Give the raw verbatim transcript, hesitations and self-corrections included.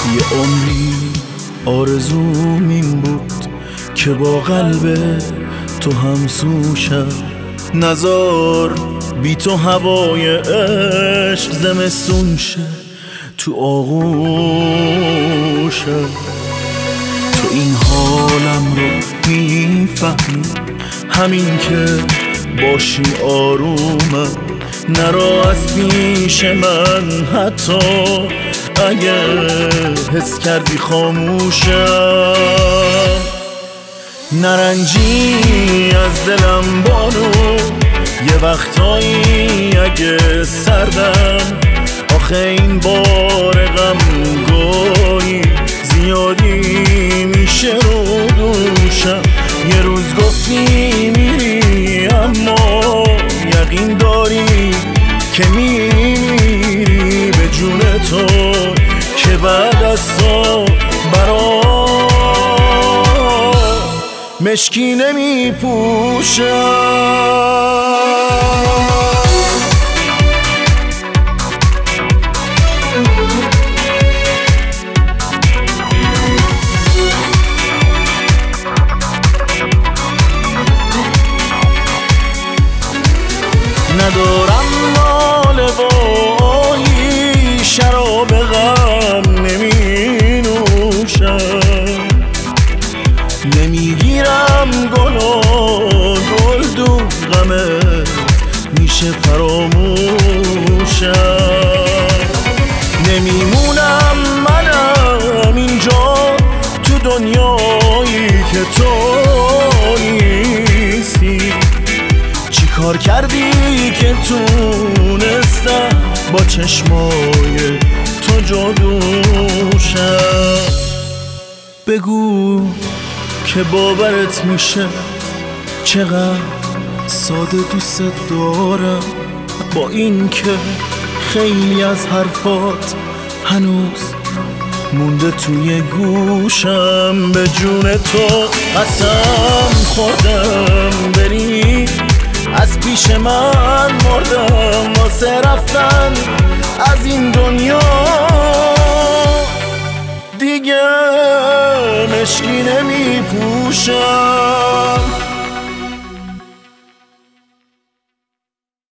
یه عمری آرزوم این بود که با قلب تو همسو شم، نزار بی تو هوای عشق زمستون شه تو آغوشم. تو این حالم رو میفهمی، همین که باشی آرومم، نرا از پیش من حتی اگه حس کردی خاموشم. نرنجی از دلم بانو، یه وقتایی اگه سردم، آخه این بار غم گاهی زیادی میشه رو دوشم. یه روز گفتی میری اما یقین داری که میری به جون تو، که بعد از تو برا مشکی نمی پوشم. ندارم ناله و آهی، شراب غم نمی نوشم، نمیگیرم گل و گلدون، غمت میشه فراموشم. نمیمونم منم اینجا تو دنیایی که تو نیستی، چی کار کردی که تونستم با چشمای تو جادوشم. بگو که باورت میشه چقدر ساده دوست دارم، با این که خیلی از حرفات هنوز مونده توی گوشم. به جون تو قسم خوردم بری، از پیش من مردم واسه رفتن از این دنیا، دیگه مشکی نمی پوشم.